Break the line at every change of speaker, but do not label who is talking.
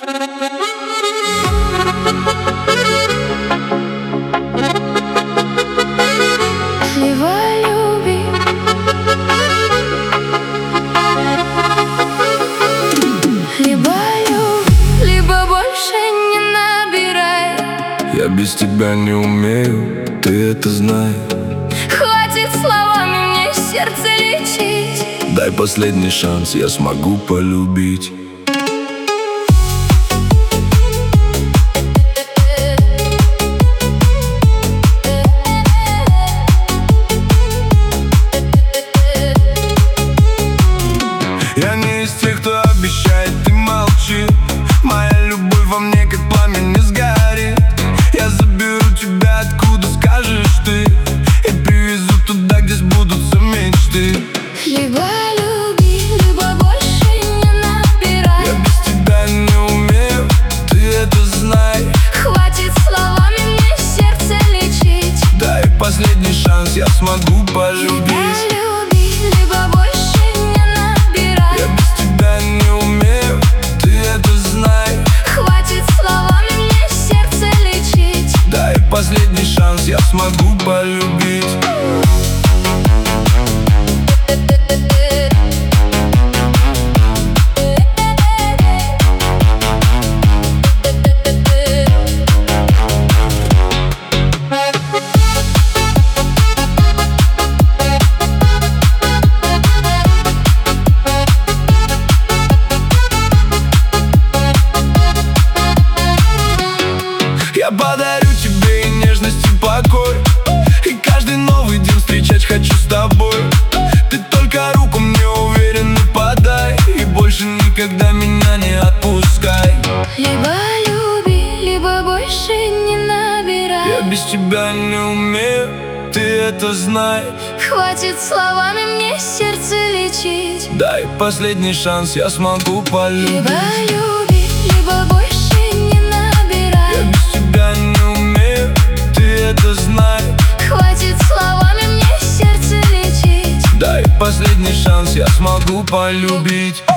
Либо больше не набирай.
Я без тебя не умею, ты это знаешь.
Хватит словами мне сердце лечить.
Дай последний шанс, я смогу полюбить. Я не из тех, кто обещает и молчит. Моя любовь во мне как пламя не сгорит. Я заберу тебя откуда скажешь ты, и привезу туда, где сбудутся мечты.
Либо люби, либо больше не набирай.
Я без тебя не умею, ты это знай.
Хватит словами мне сердце лечить.
Дай последний шанс, я смогу полюбить.
Либо больше не набирай.
Я без тебя не умею, ты это знай.
Хватит словами мне сердце лечить.
Дай последний шанс, я смогу полюбить. Я подарю тебе и нежность, и покой, и каждый новый день встречать хочу с тобой. Ты только руку мне уверенно подай, и больше никогда меня не отпускай.
Либо люби, либо больше не набирай.
Я без тебя не умею, ты это знаешь.
Хватит словами мне сердце лечить.
Дай последний шанс, я смогу полюбить.
Либо люби, либо больше не набирай.
Я без тебя не умею, ты это знаешь.
Хватит словами мне сердце лечить.
Дай последний шанс, я смогу полюбить.